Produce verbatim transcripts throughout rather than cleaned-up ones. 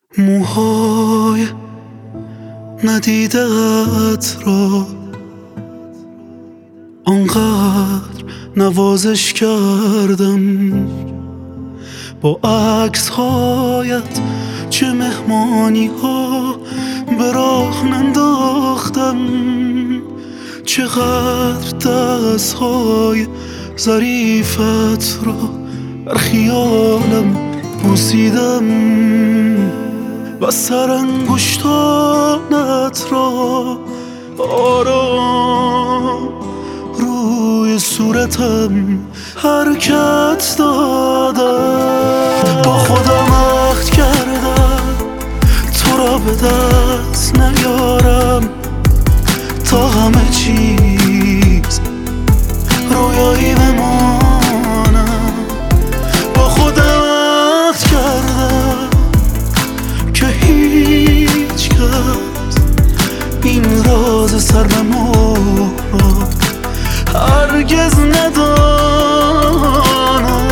موهای ندیدت را آنقدر نوازش کردم، با عکس هایت چه مهمانی ها به راه ننداختم، چقدر دست های ظریفت را در خیالم بوسیدم و سرانگشتانت را آرام روی صورتم حرکت دادم. با خودم عهد کردم تو را به دست نیارم تا همه چیز رویایی بمانم. با خودم عهد کردم که هیچ کس این راز سر به مهر را هرگز ندانم.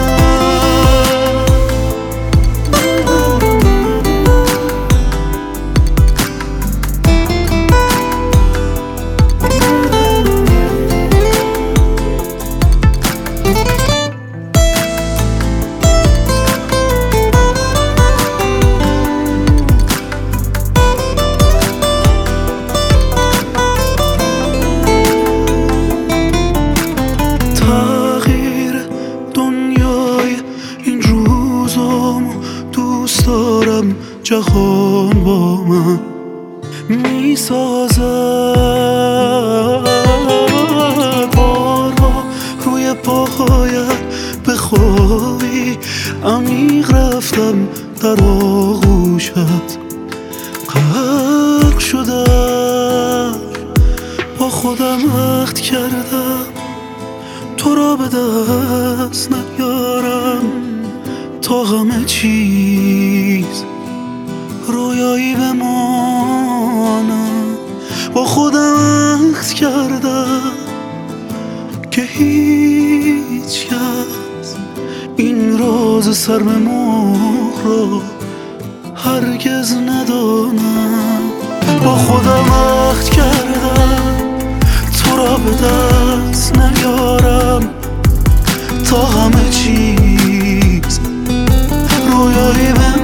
دوست دارم جهان با من میسازد، بارها روی پاهایت بخوابی عمیق رفتم در آغوشت، غرق شدم. با خودم عهد کردم تو را به دست نیارم تا همه چیز رویایی بمانم. با خودم عهد کردم که هیچ کس این راز سر به مهر را هرگز ندانم. با خودم عهد کردم تو را به دست نیارم تا همه چیز رویایی بمانم.